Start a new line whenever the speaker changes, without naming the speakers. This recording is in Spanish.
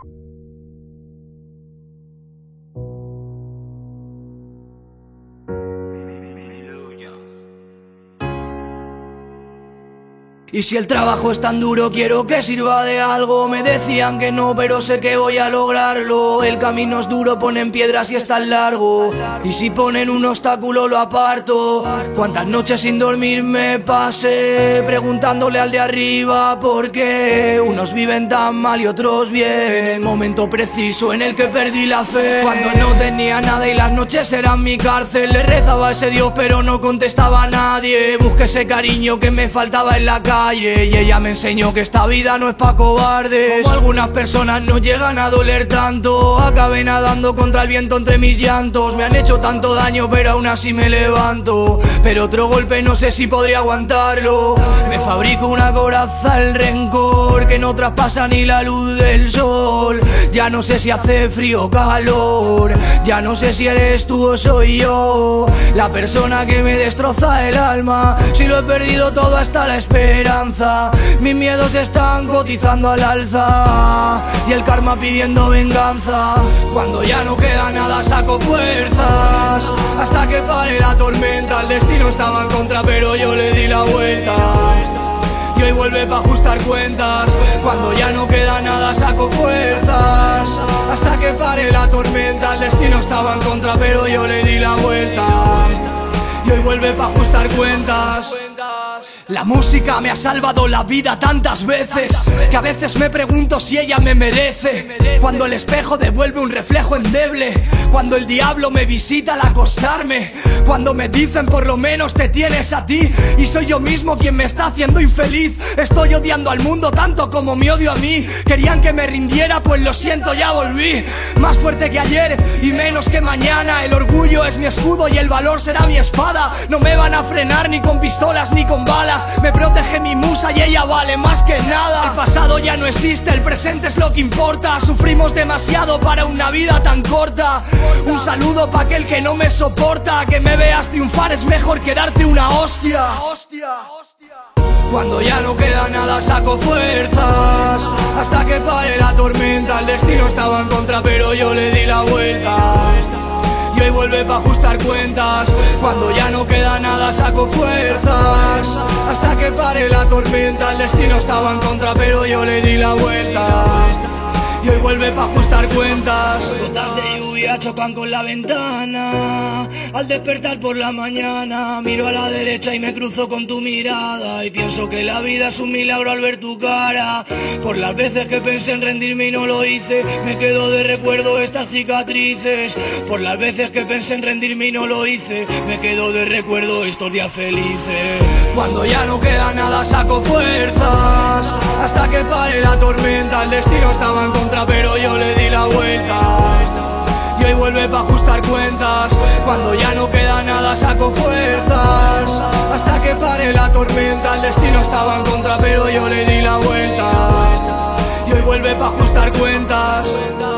Y si el trabajo es tan duro, quiero que sirva de algo. Me decían que no, pero sé que voy a lograrlo. El camino es duro, ponen piedras y es tan largo. Y si ponen un obstáculo, lo aparto. Cuántas noches sin dormir me pasé preguntándole al de arriba por qué unos viven tan mal y otros bien. El momento preciso en el que perdí la fe, cuando no tenía nada y las noches eran mi cárcel. Le rezaba a ese Dios pero no contestaba a nadie. Busqué ese cariño que me faltaba en la calle y ella me enseñó que esta vida no es pa' cobardes. Como algunas personas no llegan a doler tanto, acabé nadando contra el viento entre mis llantos. Me han hecho tanto daño pero aún así me levanto, pero otro golpe no sé si podría aguantarlo. Me fabrico una coraza el rencor que no traspasa ni la luz del sol. Ya no sé si hace frío o calor, ya no sé si eres tú o soy yo la persona que me destroza el alma. Si lo he perdido todo hasta la esperanza, mis miedos están cotizando al alza y el karma pidiendo venganza. Cuando ya no queda nada saco fuerzas hasta que pare la tormenta. El destino estaba en contra pero yo le di la vuelta y hoy vuelve pa' ajustar cuentas. Cuando ya no queda nada saco fuerzas hasta que pare la tormenta. El destino estaba en contra pero yo le di la vuelta y hoy vuelve pa' ajustar cuentas. La música me ha salvado la vida tantas veces que a veces me pregunto si ella me merece. Cuando el espejo devuelve un reflejo endeble, cuando el diablo me visita al acostarme, cuando me dicen por lo menos te tienes a ti y soy yo mismo quien me está haciendo infeliz. Estoy odiando al mundo tanto como me odio a mí. Querían que me rindiera, pues lo siento, ya volví. Más fuerte que ayer y menos que mañana. El orgullo es mi escudo y el valor será mi espada. No me van a frenar ni con pistolas ni con balas. Me protege mi musa y ella vale más que nada. El pasado ya no existe, el presente es lo que importa. Sufrimos demasiado para una vida tan corta. Un saludo pa' aquel que no me soporta. Que me veas triunfar es mejor que darte una hostia. Cuando ya no queda nada saco fuerzas hasta que pare la tormenta. El destino estaba en contra pero yo le di la vuelta y hoy vuelve pa' ajustar cuentas. Cuando ya no queda nada saco fuerzas hasta que pare la tormenta. El destino estaba en contra pero yo le di la vuelta y hoy vuelve pa' ajustar cuentas. Gotas de lluvia chocan con la ventana al despertar por la mañana. Miro a la derecha y me cruzo con tu mirada y pienso que la vida es un milagro al ver tu cara. Por las veces que pensé en rendirme y no lo hice, me quedo de recuerdo estas cicatrices. Por las veces que pensé en rendirme y no lo hice, me quedo de recuerdo estos días felices. Cuando ya no queda nada saco fuerzas hasta que pare la tormenta. El destino estaba en contra pero yo le di la vuelta y hoy vuelve pa' ajustar cuentas. Cuando ya no queda nada saco fuerzas hasta que pare la tormenta. El destino estaba en contra pero yo le di la vuelta y hoy vuelve pa' ajustar cuentas.